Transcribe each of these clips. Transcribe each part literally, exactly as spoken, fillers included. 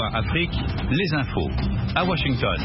V O A Afrique, les infos, à Washington.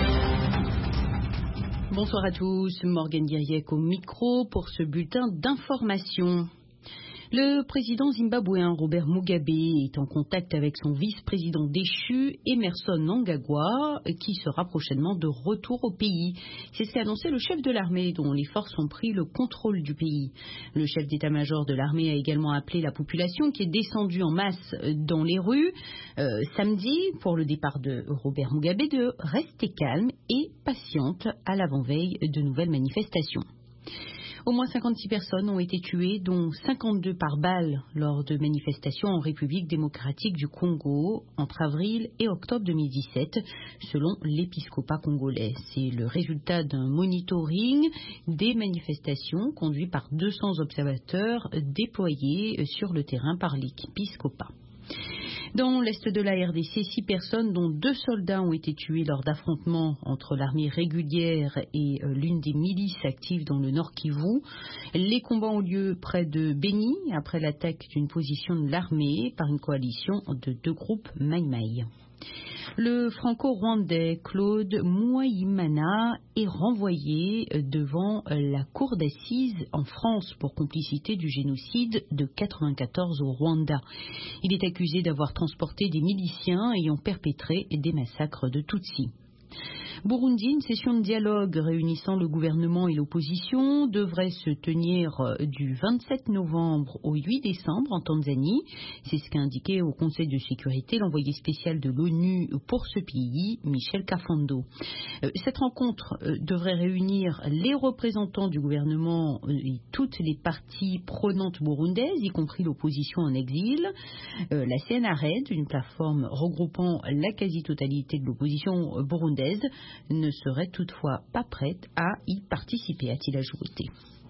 Bonsoir à tous, Morgane Guiriec au micro pour ce bulletin d'information. Le président zimbabwéen Robert Mugabe est en contact avec son vice-président déchu Emmerson Mnangagwa qui sera prochainement de retour au pays. C'est ce qu'a annoncé le chef de l'armée dont les forces ont pris le contrôle du pays. Le chef d'état-major de l'armée a également appelé la population qui est descendue en masse dans les rues euh, samedi pour le départ de Robert Mugabe de rester calme et patiente à l'avant-veille de nouvelles manifestations. Au moins cinquante-six personnes ont été tuées, dont cinquante-deux par balle lors de manifestations en République démocratique du Congo entre avril et octobre deux mille dix-sept, selon l'épiscopat congolais. C'est le résultat d'un monitoring des manifestations conduit par deux cents observateurs déployés sur le terrain par l'épiscopat. Dans l'est de la R D C, six personnes, dont deux soldats, ont été tués lors d'affrontements entre l'armée régulière et euh, l'une des milices actives dans le Nord Kivu. Les combats ont lieu près de Beni, après l'attaque d'une position de l'armée par une coalition de deux groupes Maï-Maï. Le franco-rwandais Claude Mouayimana est renvoyé devant la cour d'assises en France pour complicité du génocide de quatre-vingt-quatorze au Rwanda. Il est accusé d'avoir transporté des miliciens ayant perpétré des massacres de Tutsis. Burundi, une session de dialogue réunissant le gouvernement et l'opposition devrait se tenir du vingt-sept novembre au huit décembre en Tanzanie. C'est ce qu'a indiqué au Conseil de sécurité l'envoyé spécial de l'ONU pour ce pays, Michel Kafando. Cette rencontre devrait réunir les représentants du gouvernement et toutes les parties prenantes burundaises, y compris l'opposition en exil. La C N R D, une plateforme regroupant la quasi-totalité de l'opposition burundaise, ne serait toutefois pas prête à y participer, a-t-il ajouté.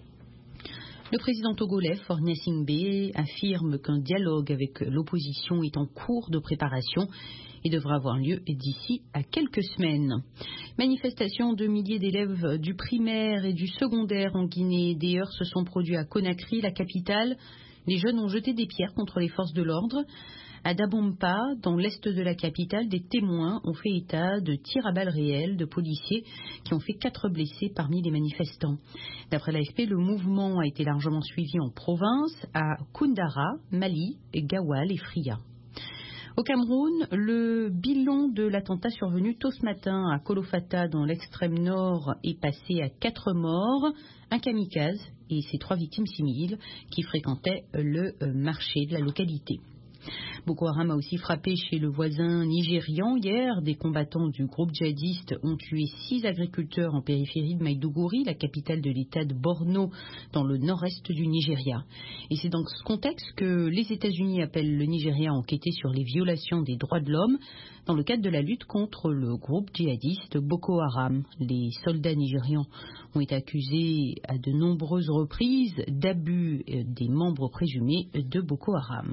Le président togolais, Faure Gnassingbé, affirme qu'un dialogue avec l'opposition est en cours de préparation et devra avoir lieu d'ici à quelques semaines. Manifestations de milliers d'élèves du primaire et du secondaire en Guinée. Des heurts se sont produits à Conakry, la capitale. Les jeunes ont jeté des pierres contre les forces de l'ordre. À Dabompa, dans l'est de la capitale, des témoins ont fait état de tirs à balles réelles de policiers qui ont fait quatre blessés parmi les manifestants. D'après l'A F P, le mouvement a été largement suivi en province, à Koundara, Mali, Gawal et Fria. Au Cameroun, le bilan de l'attentat survenu tôt ce matin à Kolofata, dans l'extrême nord, est passé à quatre morts, un kamikaze et ses trois victimes civiles qui fréquentaient le marché de la localité. Boko Haram a aussi frappé chez le voisin nigérian hier. Des combattants du groupe djihadiste ont tué six agriculteurs en périphérie de Maiduguri, la capitale de l'état de Borno, dans le nord-est du Nigeria. Et c'est dans ce contexte que les États-Unis appellent le Nigeria à enquêter sur les violations des droits de l'homme dans le cadre de la lutte contre le groupe djihadiste Boko Haram. Les soldats nigérians ont été accusés à de nombreuses reprises d'abus des membres présumés de Boko Haram.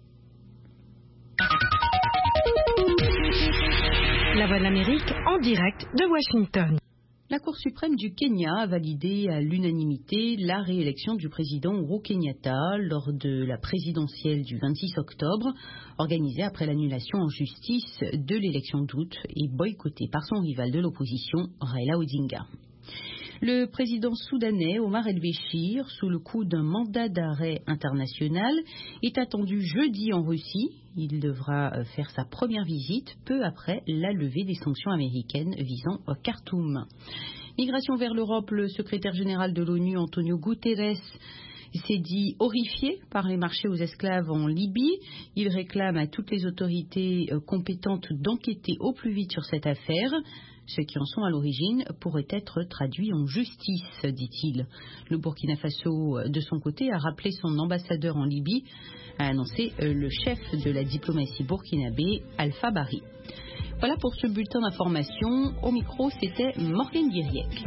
La Voix de l'Amérique en direct de Washington. La Cour suprême du Kenya a validé à l'unanimité la réélection du président Uhuru Kenyatta lors de la présidentielle du vingt-six octobre, organisée après l'annulation en justice de l'élection d'août et boycottée par son rival de l'opposition, Raila Odinga. Le président soudanais Omar el-Béchir, sous le coup d'un mandat d'arrêt international, est attendu jeudi en Russie. Il devra faire sa première visite peu après la levée des sanctions américaines visant Khartoum. Migration vers l'Europe, le secrétaire général de l'ONU, Antonio Guterres, s'est dit horrifié par les marchés aux esclaves en Libye. Il réclame à toutes les autorités compétentes d'enquêter au plus vite sur cette affaire. Ceux qui en sont à l'origine pourraient être traduits en justice, dit-il. Le Burkina Faso, de son côté, a rappelé son ambassadeur en Libye, a annoncé le chef de la diplomatie burkinabé, Alpha Bari. Voilà pour ce bulletin d'information. Au micro, c'était Morgane Guiriec.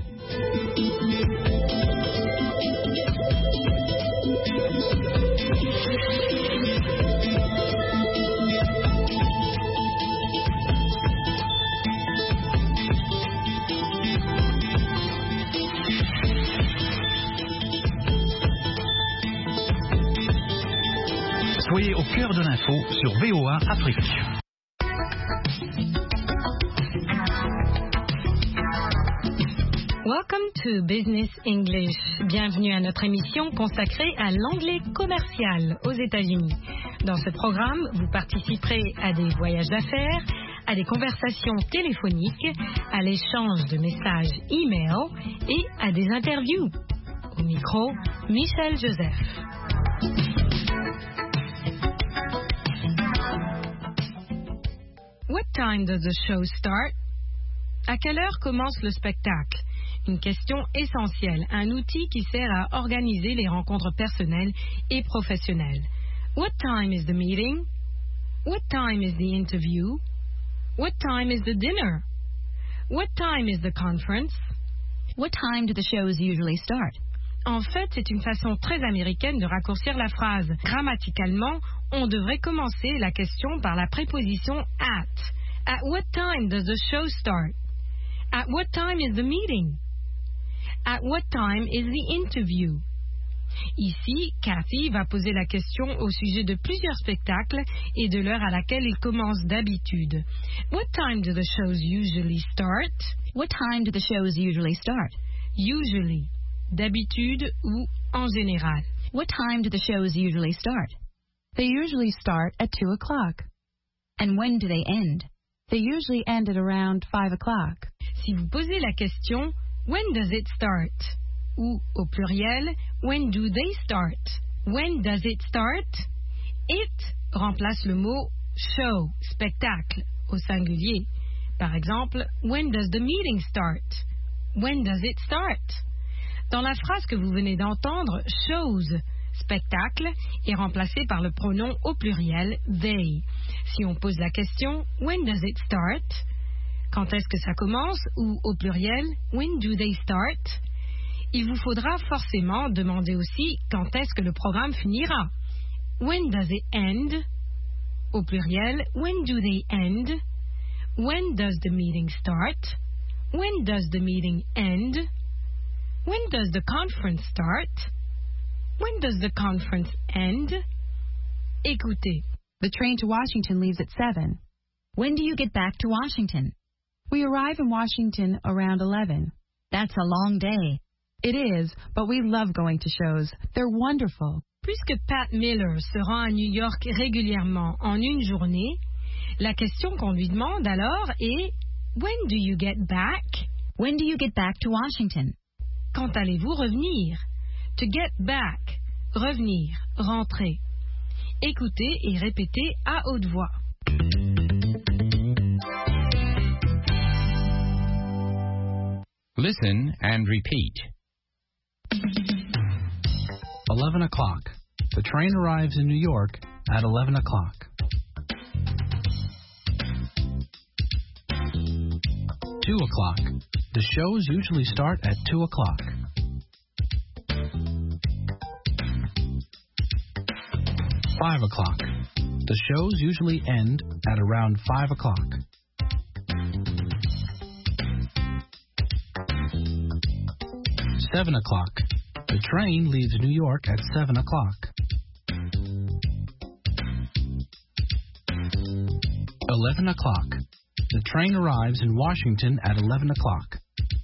Soyez au cœur de l'info sur V O A Afrique. Welcome to Business English. Bienvenue à notre émission consacrée à l'anglais commercial aux États-Unis. Dans ce programme, vous participerez à des voyages d'affaires, à des conversations téléphoniques, à l'échange de messages e-mail et à des interviews. Au micro, Michel Joseph. What time does the show start? À quelle heure commence le spectacle? Une question essentielle, un outil qui sert à organiser les rencontres personnelles et professionnelles. What time is the meeting? What time is the interview? What time is the dinner? What time is the conference? What time do the shows usually start? En fait, c'est une façon très américaine de raccourcir la phrase. Grammaticalement, on devrait commencer la question par la préposition at. At what time does the show start? At what time is the meeting? At what time is the interview? Ici, Cathy va poser la question au sujet de plusieurs spectacles et de l'heure à laquelle ils commencent d'habitude. What time do the shows usually start? What time do the shows usually start? Usually, d'habitude ou en général. What time do the shows usually start? They usually start at two o'clock. And when do they end? They usually end at around five o'clock. Si vous posez la question, when does it start? Ou, au pluriel, when do they start? When does it start? It remplace le mot show, spectacle, au singulier. Par exemple, when does the meeting start? When does it start? Dans la phrase que vous venez d'entendre, shows, spectacle, est remplacé par le pronom au pluriel they. Si on pose la question, when does it start? Quand est-ce que ça commence? Ou au pluriel, when do they start? Il vous faudra forcément demander aussi quand est-ce que le programme finira. When does it end? Au pluriel, when do they end? When does the meeting start? When does the meeting end? When does the conference start? When does the conference end? Écoutez. The train to Washington leaves at seven. When do you get back to Washington? We arrive in Washington around eleven. That's a long day. It is, but we love going to shows. They're wonderful. Puisque Pat Miller se rend à New York régulièrement en une journée, la question qu'on lui demande alors est When do you get back? When do you get back to Washington? Quand allez-vous revenir? To get back, revenir, rentrer. Écoutez et répétez à haute voix. Listen and repeat. eleven o'clock. The train arrives in New York at eleven o'clock. two o'clock. The shows usually start at two o'clock. five o'clock. The shows usually end at around five o'clock. seven o'clock. The train leaves New York at seven o'clock. eleven o'clock. The train arrives in Washington at eleven o'clock.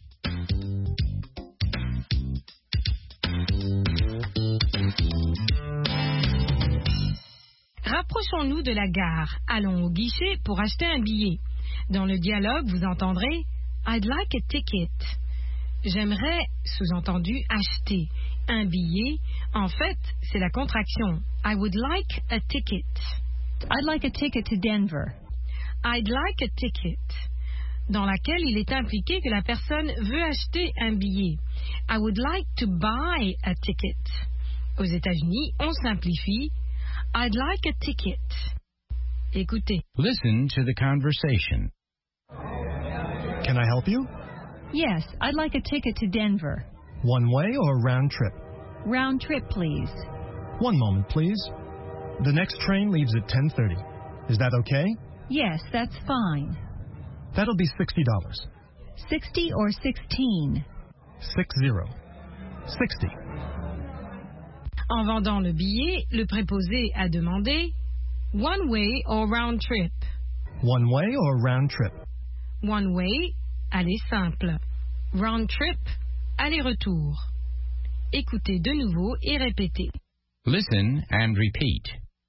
Rapprochons-nous de la gare. Allons au guichet pour acheter un billet. Dans le dialogue, vous entendrez I'd like a ticket. J'aimerais, sous-entendu, acheter un billet. En fait, c'est la contraction. I would like a ticket. I'd like a ticket to Denver. I'd like a ticket. Dans laquelle il est impliqué que la personne veut acheter un billet. I would like to buy a ticket. Aux États-Unis, on simplifie. I'd like a ticket. Écoutez. Listen to the conversation. Can I help you? Yes, I'd like a ticket to Denver. One way or round trip? Round trip, please. One moment, please. The next train leaves at ten thirty. Is that okay? Yes, that's fine. That'll be sixty dollars. Sixty or sixteen? Six zero. Sixty. En vendant le billet, le préposé a demandé One way or round trip? One way or round trip? One way, aller simple. Round trip, aller-retour. Écoutez de nouveau et répétez. Listen and repeat.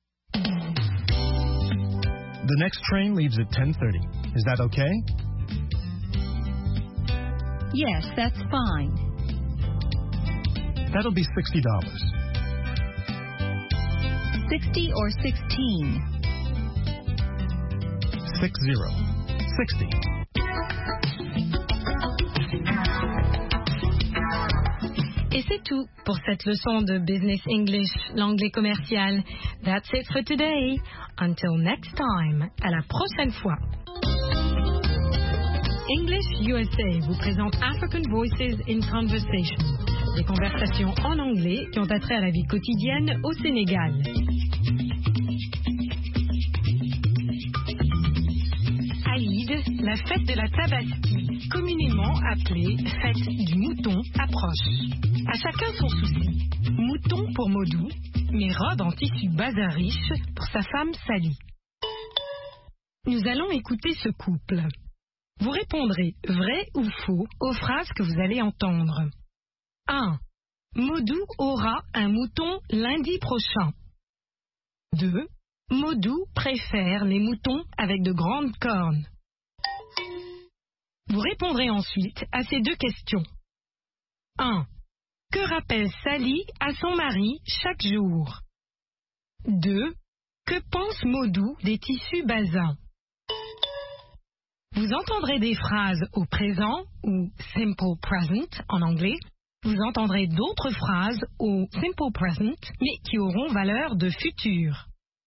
The next train leaves at ten thirty. Is that okay? Yes, that's fine. That'll be sixty dollars. Sixty or sixteen? Six zero. Sixty. Et c'est tout pour cette leçon de Business English, l'anglais commercial. That's it for today. Until next time. À la prochaine fois. English U S A vous présente African Voices in Conversation. Des conversations en anglais qui ont attrait à la vie quotidienne au Sénégal. Aïd, la fête de la Tabaski, communément appelée fête du mouton, approche. À chacun son souci. Mouton pour Modou, mais robe en tissu bazin riche pour sa femme Sally. Nous allons écouter ce couple. Vous répondrez vrai ou faux aux phrases que vous allez entendre. un. Modou aura un mouton lundi prochain. deux. Modou préfère les moutons avec de grandes cornes. Vous répondrez ensuite à ces deux questions. un. Que rappelle Sally à son mari chaque jour? deux. Que pense Modou des tissus bazins? Vous entendrez des phrases au présent ou simple present en anglais. Vous entendrez d'autres phrases au simple present mais qui auront valeur de futur.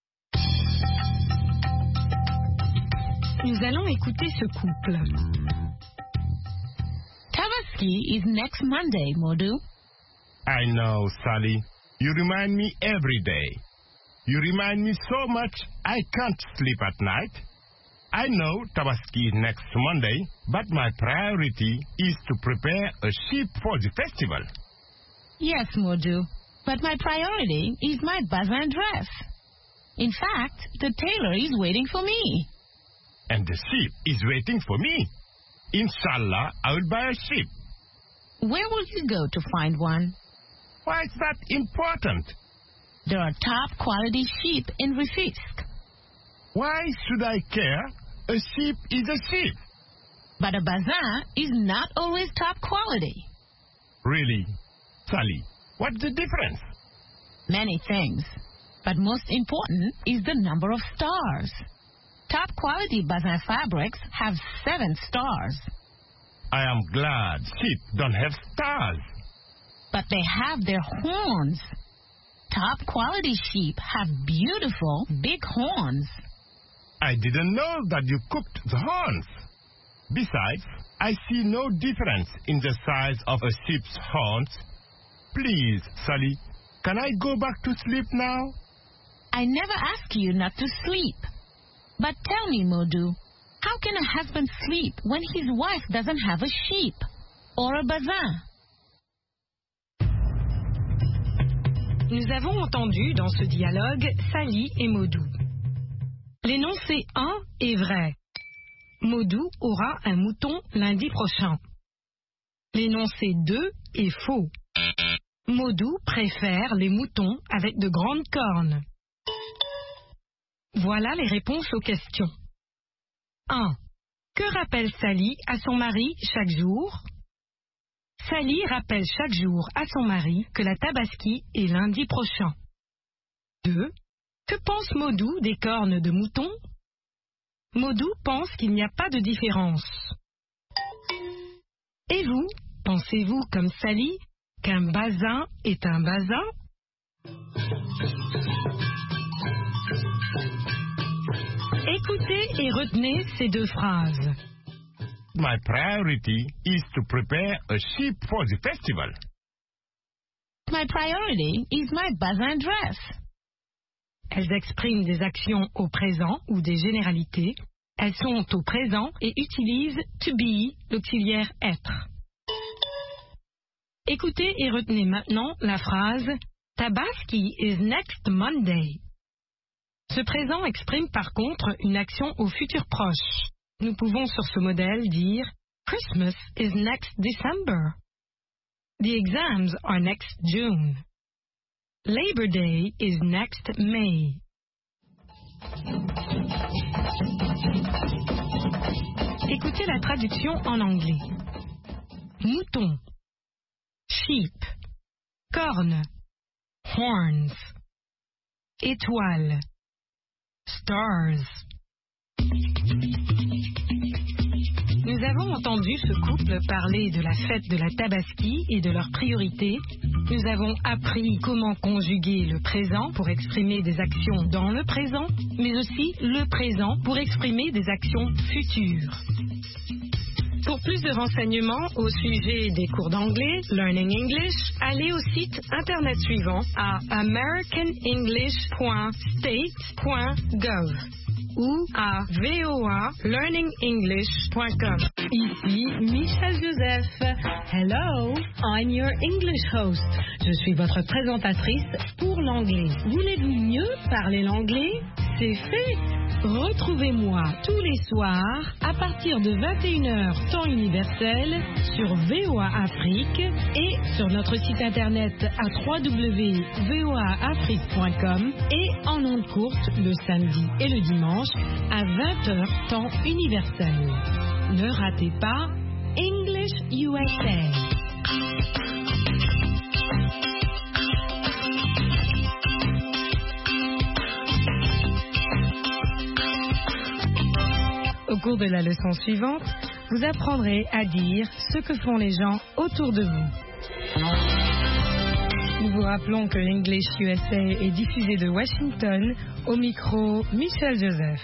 Nous allons écouter ce couple. Tabaski is next Monday, Modou. I know, Sally. You remind me every day. You remind me so much I can't sleep at night. I know Tabaski is next Monday, but my priority is to prepare a sheep for the festival. Yes, Modou, but my priority is my bazin dress. In fact, the tailor is waiting for me. And the sheep is waiting for me. Inshallah, I will buy a sheep. Where will you go to find one? Why is that important? There are top quality sheep in Rufisque. Why should I care? A sheep is a sheep. But a bazin is not always top quality. Really? Sally, what's the difference? Many things. But most important is the number of stars. Top quality bazin fabrics have seven stars. I am glad sheep don't have stars. But they have their horns. Top quality sheep have beautiful big horns. I didn't know that you cooked the horns. Besides, I see no difference in the size of a sheep's horns. Please, Sally, can I go back to sleep now? I never ask you not to sleep. But tell me, Modou, how can a husband sleep when his wife doesn't have a sheep or a bazin? Nous avons entendu dans ce dialogue Sally et Modou. L'énoncé un est vrai. Modou aura un mouton lundi prochain. L'énoncé deux est faux. Modou préfère les moutons avec de grandes cornes. Voilà les réponses aux questions. un. Que rappelle Sally à son mari chaque jour? Sally rappelle chaque jour à son mari que la Tabaski est lundi prochain. deux. Que pense Modou des cornes de mouton? Modou pense qu'il n'y a pas de différence. Et vous, pensez-vous comme Sally qu'un bazin est un bazin? Écoutez et retenez ces deux phrases. My priority is to prepare a sheep for the festival. My priority is my bazin dress. Elles expriment des actions au présent ou des généralités. Elles sont au présent et utilisent to be, l'auxiliaire être. Écoutez et retenez maintenant la phrase Tabaski is next Monday. Ce présent exprime par contre une action au futur proche. Nous pouvons sur ce modèle dire Christmas is next December. The exams are next June. Labor Day is next May. Écoutez la traduction en anglais. Mouton, sheep, corne, horns, étoile, stars. Nous avons entendu ce couple parler de la fête de la Tabaski et de leurs priorités. Nous avons appris comment conjuguer le présent pour exprimer des actions dans le présent, mais aussi le présent pour exprimer des actions futures. Pour plus de renseignements au sujet des cours d'anglais, Learning English, allez au site internet suivant à american english point state point gov ou à v o a learning english point com. Ici Michel Joseph. Hello, I'm your English host. Je suis votre présentatrice pour l'anglais. Voulez-vous mieux parler l'anglais? C'est fait. Retrouvez-moi tous les soirs à partir de vingt et une heures temps universel sur V O A Afrique et sur notre site internet à w w w point v o a afrique point com et en ondes courtes le samedi et le dimanche à vingt heures temps universel. Ne ratez pas English U S A. Au cours de la leçon suivante, vous apprendrez à dire ce que font les gens autour de vous. Nous vous rappelons que l'English U S A est diffusé de Washington, au micro Michel Joseph.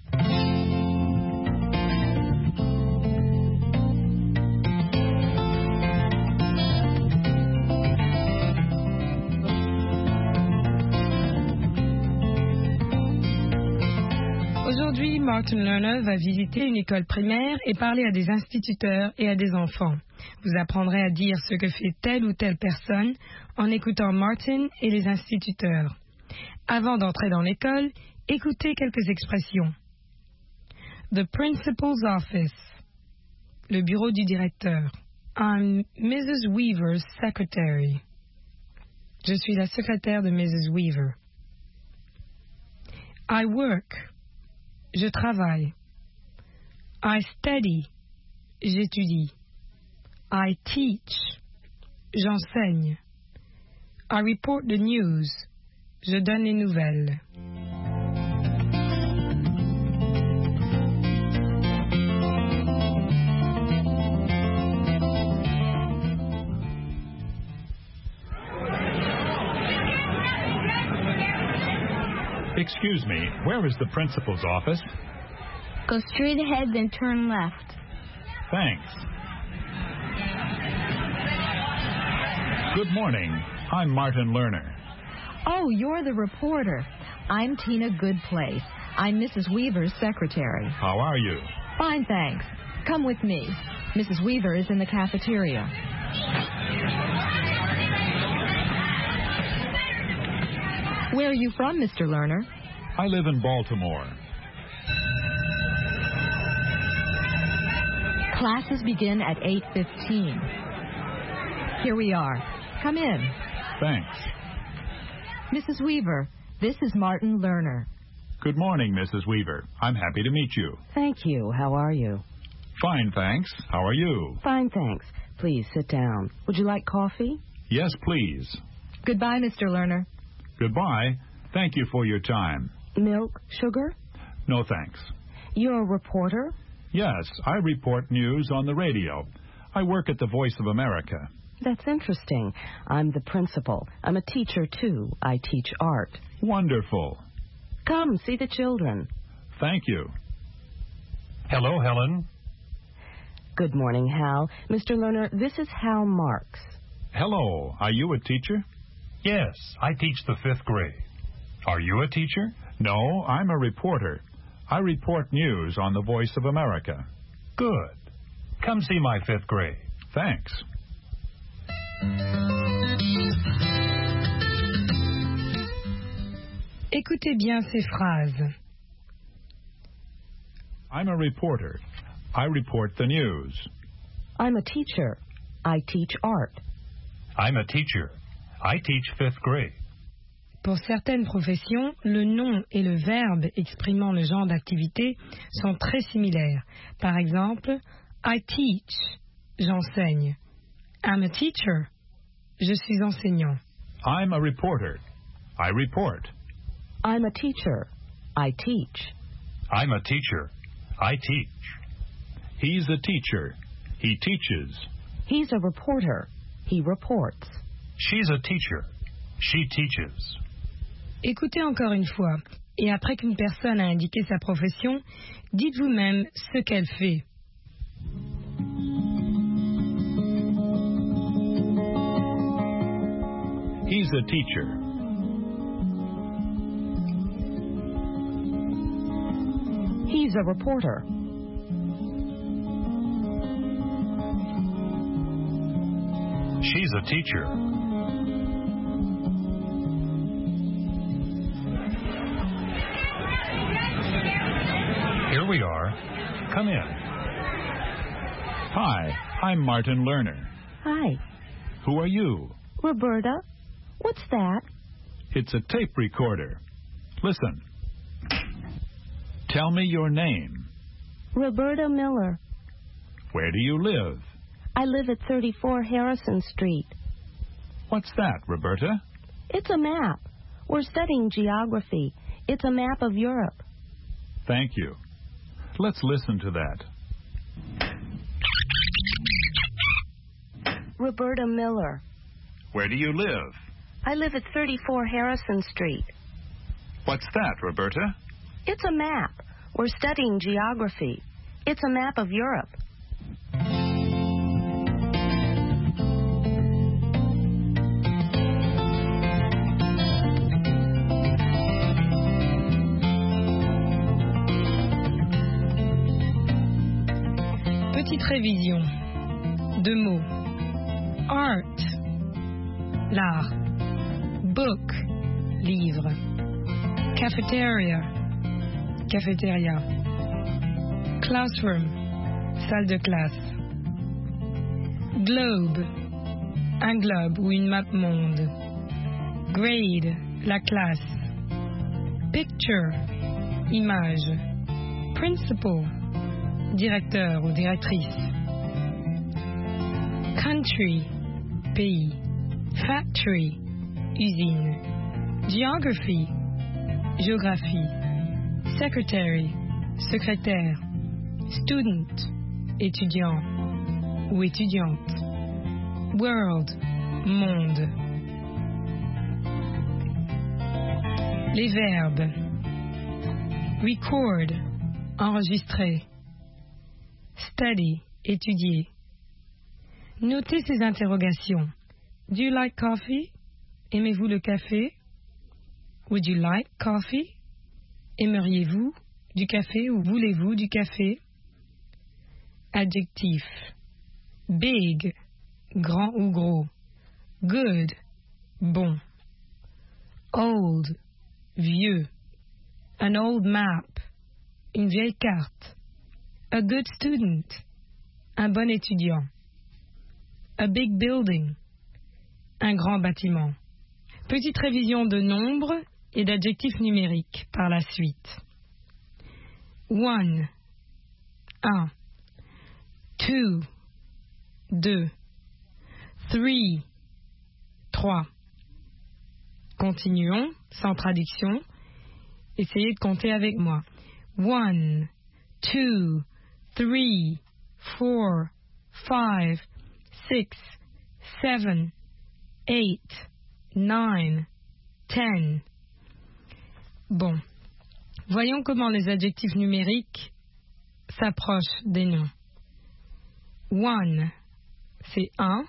Aujourd'hui, Martin Lerner va visiter une école primaire et parler à des instituteurs et à des enfants. Vous apprendrez à dire ce que fait telle ou telle personne en écoutant Martin et les instituteurs. Avant d'entrer dans l'école, écoutez quelques expressions. The principal's office. Le bureau du directeur. I'm Missus Weaver's secretary. Je suis la secrétaire de Missus Weaver. I work. Je travaille. I study. J'étudie. I teach. J'enseigne. I report the news. Je donne les nouvelles. Excuse me, where is the principal's office? Go straight ahead, then turn left. Thanks. Good morning. I'm Martin Lerner. Oh, you're the reporter. I'm Tina Goodplace. I'm Missus Weaver's secretary. How are you? Fine, thanks. Come with me. Missus Weaver is in the cafeteria. Where are you from, Mister Lerner? I live in Baltimore. Classes begin at eight fifteen. Here we are. Come in. Thanks. Missus Weaver, this is Martin Lerner. Good morning, Missus Weaver. I'm happy to meet you. Thank you. How are you? Fine, thanks. How are you? Fine, thanks. Please sit down. Would you like coffee? Yes, please. Goodbye, Mister Lerner. Goodbye. Thank you for your time. Milk, sugar? No, thanks. You're a reporter? Yes, I report news on the radio. I work at the Voice of America. That's interesting. I'm the principal. I'm a teacher, too. I teach art. Wonderful. Come, see the children. Thank you. Hello, Helen. Good morning, Hal. Mister Lerner, this is Hal Marks. Hello. Are you a teacher? Yes, I teach the fifth grade. Are you a teacher? No, I'm a reporter. I report news on the Voice of America. Good. Come see my fifth grade. Thanks. Écoutez bien ces phrases. I'm a reporter. I report the news. I'm a teacher. I teach art. I'm a teacher. I teach fifth grade. Pour certaines professions, le nom et le verbe exprimant le genre d'activité sont très similaires. Par exemple, I teach, j'enseigne. I'm a teacher, je suis enseignant. I'm a reporter. I report. I'm a teacher. I teach. I'm a teacher. I teach. He's a teacher. He teaches. He's a reporter. He reports. She's a teacher. She teaches. Écoutez encore une fois, et après qu'une personne a indiqué sa profession, dites vous-même ce qu'elle fait. He's a teacher. He's a reporter. She's a teacher. Here we are. Come in. Hi, I'm Martin Lerner. Hi. Who are you? Roberta. What's that? It's a tape recorder. Listen. Tell me your name. Roberta Miller. Where do you live? I live at thirty-four Harrison Street. What's that, Roberta? It's a map. We're studying geography. It's a map of Europe. Thank you. Let's listen to that. Roberta Miller. Where do you live? I live at thirty-four Harrison Street. What's that, Roberta? It's a map. We're studying geography. It's a map of Europe. Petite révision. Deux mots. Art, l'art. Book, livre. Cafeteria, cafétéria. Classroom, salle de classe. Globe, un globe ou une map monde. Grade, la classe. Picture, image. Principal, directeur ou directrice. Country, pays. Factory, usine. Geography, géographie. Secretary, secrétaire. Student, étudiant ou étudiante. World, monde. Les verbes. Record, enregistrer. Study, étudier. Notez ces interrogations. Do you like coffee? Aimez-vous le café? Would you like coffee? Aimeriez-vous du café ou voulez-vous du café? Adjectif. Big, grand ou gros. Good, bon. Old, vieux. An old map, une vieille carte. A good student, un bon étudiant. A big building, un grand bâtiment. Petite révision de nombres et d'adjectifs numériques par la suite. One, un. Two, deux. Three, trois. Continuons, sans traduction. Essayez de compter avec moi. One, two, three, four, five, six, seven, eight, nine, ten. Bon, voyons comment les adjectifs numériques s'approchent des noms. One, c'est un.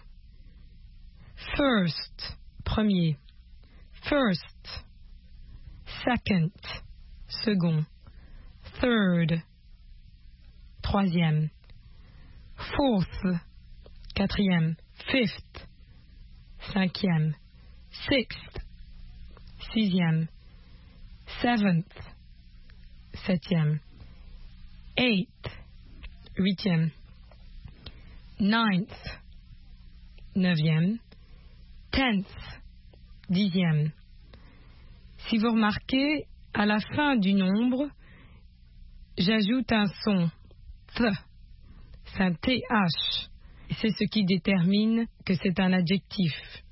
First, premier. First, second, second. Third, troisième. Fourth, quatrième. Fifth, cinquième. Sixth, sixième. seventh, septième. Eighth, huitième. Ninth, neuvième. Tenth, dixième. Si vous remarquez, à la fin du nombre, j'ajoute un son, th. C'est un T H. C'est ce qui détermine que c'est un adjectif.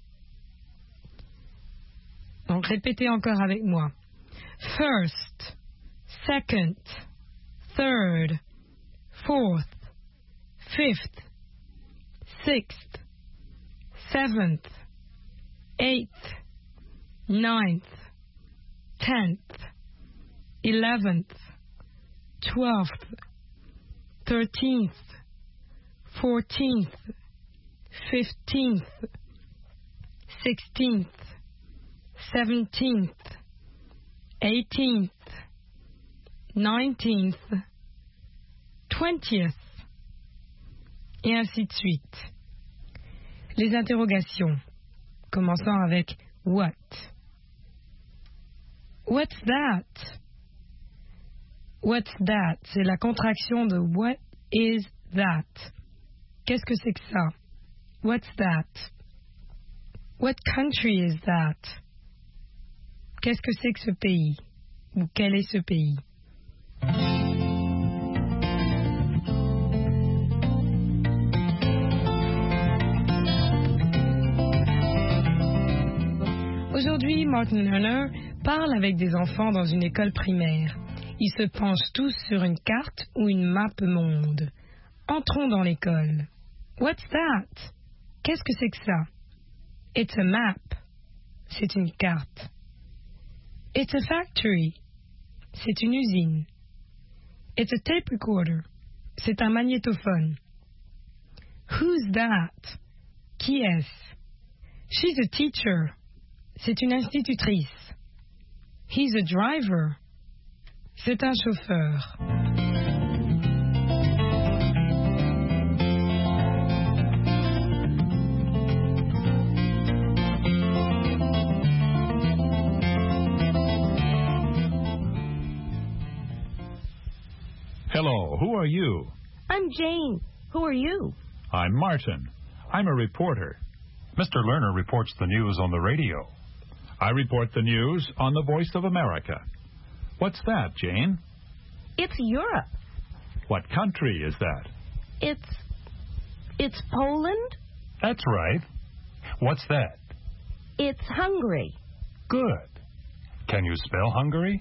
Donc répétez encore avec moi. First, second, third, fourth, fifth, sixth, seventh, eighth, ninth, tenth, eleventh, twelfth, thirteenth, fourteenth, fifteenth, sixteenth, seventeenth, eighteenth, nineteenth, twentieth, et ainsi de suite. Les interrogations, commençant avec what. What's that? What's that? C'est la contraction de what is that? Qu'est-ce que c'est que ça? What's that? What country is that? Qu'est-ce que c'est que ce pays? Ou quel est ce pays? Aujourd'hui, Martin Lerner parle avec des enfants dans une école primaire. Ils se penchent tous sur une carte ou une map monde. Entrons dans l'école. What's that? Qu'est-ce que c'est que ça? It's a map. C'est une carte. It's a factory. C'est une usine. It's a tape recorder. C'est un magnétophone. Who's that? Qui est-ce? She's a teacher. C'est une institutrice. He's a driver. C'est un chauffeur. Hello, who are you? I'm Jane. Who are you? I'm Martin. I'm a reporter. Mister Lerner reports the news on the radio. I report the news on the Voice of America. What's that, Jane? It's Europe. What country is that? It's... it's Poland? That's right. What's that? It's Hungary. Good. Can you spell Hungary?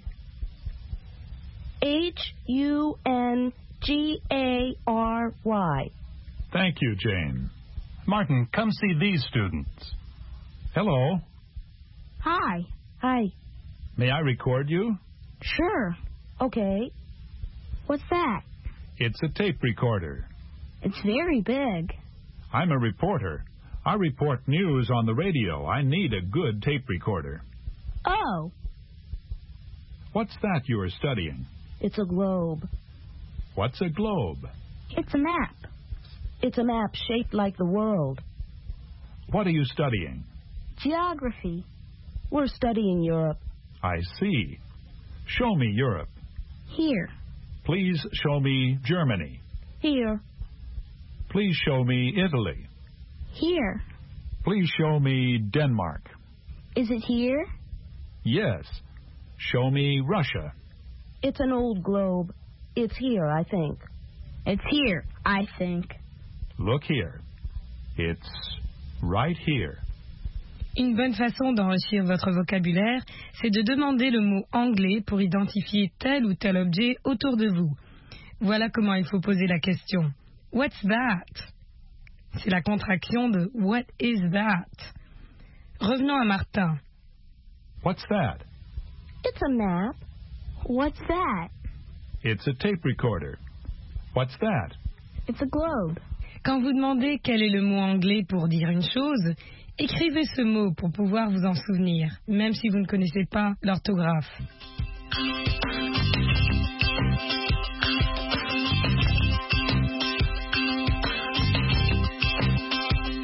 H U N G A R Y. Thank you, Jane. Martin, come see these students. Hello. Hi. Hi. May I record you? Sure. Okay. What's that? It's a tape recorder. It's very big. I'm a reporter. I report news on the radio. I need a good tape recorder. Oh. What's that you are studying? It's a globe. What's a globe? It's a map. It's a map shaped like the world. What are you studying? Geography. We're studying Europe. I see. Show me Europe. Here. Please show me Germany. Here. Please show me Italy. Here. Please show me Denmark. Is it here? Yes. Show me Russia. It's an old globe. It's here, I think. It's here, I think. Look here. It's right here. Une bonne façon d'enrichir votre vocabulaire, c'est de demander le mot anglais pour identifier tel ou tel objet autour de vous. Voilà comment il faut poser la question. What's that? C'est la contraction de What is that? Revenons à Martin. What's that? It's a map. What's that? It's a tape recorder. What's that? It's a globe. Quand vous demandez quel est le mot anglais pour dire une chose, écrivez ce mot pour pouvoir vous en souvenir, même si vous ne connaissez pas l'orthographe.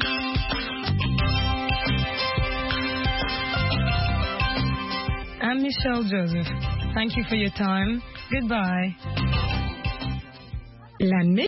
Un Michelle Joseph. Thank you for your time. Goodbye. La